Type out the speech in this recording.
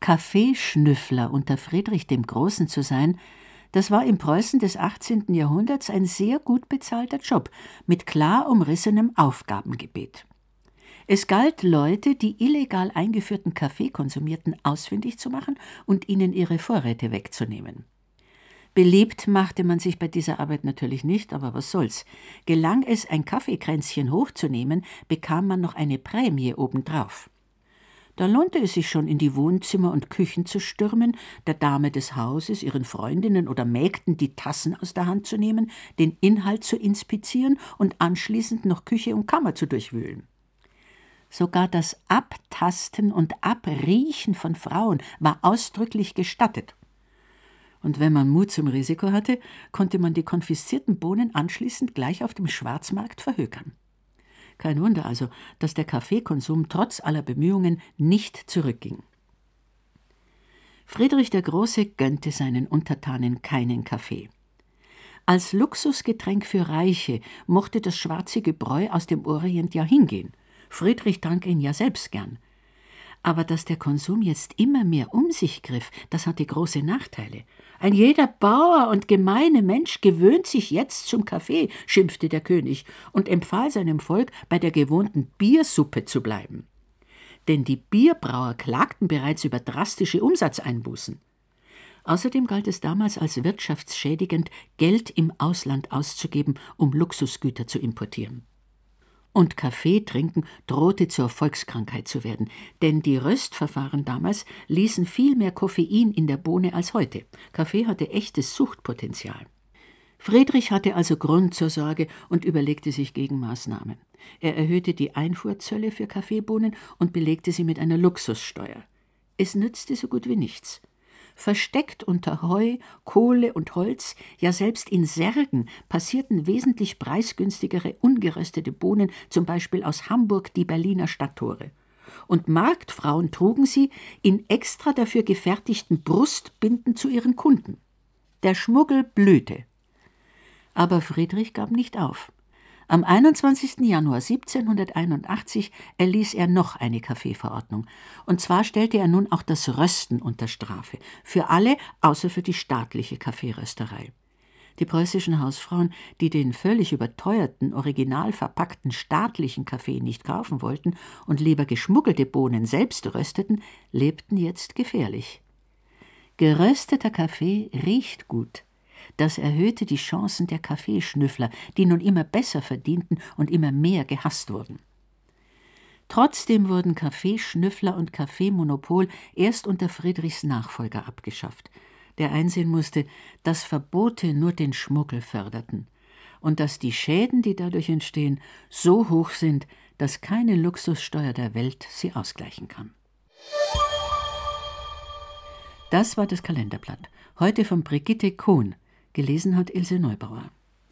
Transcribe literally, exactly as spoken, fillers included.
Kaffeeschnüffler unter Friedrich dem Großen zu sein, das war im Preußen des achtzehnten Jahrhunderts ein sehr gut bezahlter Job mit klar umrissenem Aufgabengebiet. Es galt, Leute, die illegal eingeführten Kaffee konsumierten, ausfindig zu machen und ihnen ihre Vorräte wegzunehmen. Beliebt machte man sich bei dieser Arbeit natürlich nicht, aber was soll's. Gelang es, ein Kaffeekränzchen hochzunehmen, bekam man noch eine Prämie obendrauf. Da lohnte es sich schon, in die Wohnzimmer und Küchen zu stürmen, der Dame des Hauses, ihren Freundinnen oder Mägden die Tassen aus der Hand zu nehmen, den Inhalt zu inspizieren und anschließend noch Küche und Kammer zu durchwühlen. Sogar das Abtasten und Abriechen von Frauen war ausdrücklich gestattet. Und wenn man Mut zum Risiko hatte, konnte man die konfiszierten Bohnen anschließend gleich auf dem Schwarzmarkt verhökern. Kein Wunder also, dass der Kaffeekonsum trotz aller Bemühungen nicht zurückging. Friedrich der Große gönnte seinen Untertanen keinen Kaffee. Als Luxusgetränk für Reiche mochte das schwarze Gebräu aus dem Orient ja hingehen. Friedrich trank ihn ja selbst gern. Aber dass der Konsum jetzt immer mehr um sich griff, das hatte große Nachteile. Ein jeder Bauer und gemeine Mensch gewöhnt sich jetzt zum Kaffee, schimpfte der König und empfahl seinem Volk, bei der gewohnten Biersuppe zu bleiben. Denn die Bierbrauer klagten bereits über drastische Umsatzeinbußen. Außerdem galt es damals als wirtschaftsschädigend, Geld im Ausland auszugeben, um Luxusgüter zu importieren. Und Kaffee trinken drohte zur Volkskrankheit zu werden, denn die Röstverfahren damals ließen viel mehr Koffein in der Bohne als heute. Kaffee hatte echtes Suchtpotenzial. Friedrich hatte also Grund zur Sorge und überlegte sich Gegenmaßnahmen. Er erhöhte die Einfuhrzölle für Kaffeebohnen und belegte sie mit einer Luxussteuer. Es nützte so gut wie nichts. Versteckt unter Heu, Kohle und Holz, ja selbst in Särgen, passierten wesentlich preisgünstigere, ungeröstete Bohnen, zum Beispiel aus Hamburg, die Berliner Stadttore. Und Marktfrauen trugen sie in extra dafür gefertigten Brustbinden zu ihren Kunden. Der Schmuggel blühte. Aber Friedrich gab nicht auf. Am einundzwanzigsten Januar siebzehnhunderteinundachtzig erließ er noch eine Kaffeeverordnung. Und zwar stellte er nun auch das Rösten unter Strafe. Für alle, außer für die staatliche Kaffeerösterei. Die preußischen Hausfrauen, die den völlig überteuerten, original verpackten staatlichen Kaffee nicht kaufen wollten und lieber geschmuggelte Bohnen selbst rösteten, lebten jetzt gefährlich. Gerösteter Kaffee riecht gut. Das erhöhte die Chancen der Kaffeeschnüffler, die nun immer besser verdienten und immer mehr gehasst wurden. Trotzdem wurden Kaffeeschnüffler und Kaffeemonopol erst unter Friedrichs Nachfolger abgeschafft, der einsehen musste, dass Verbote nur den Schmuggel förderten und dass die Schäden, die dadurch entstehen, so hoch sind, dass keine Luxussteuer der Welt sie ausgleichen kann. Das war das Kalenderblatt, heute von Brigitte Kohn. Gelesen hat Ilse Neubauer.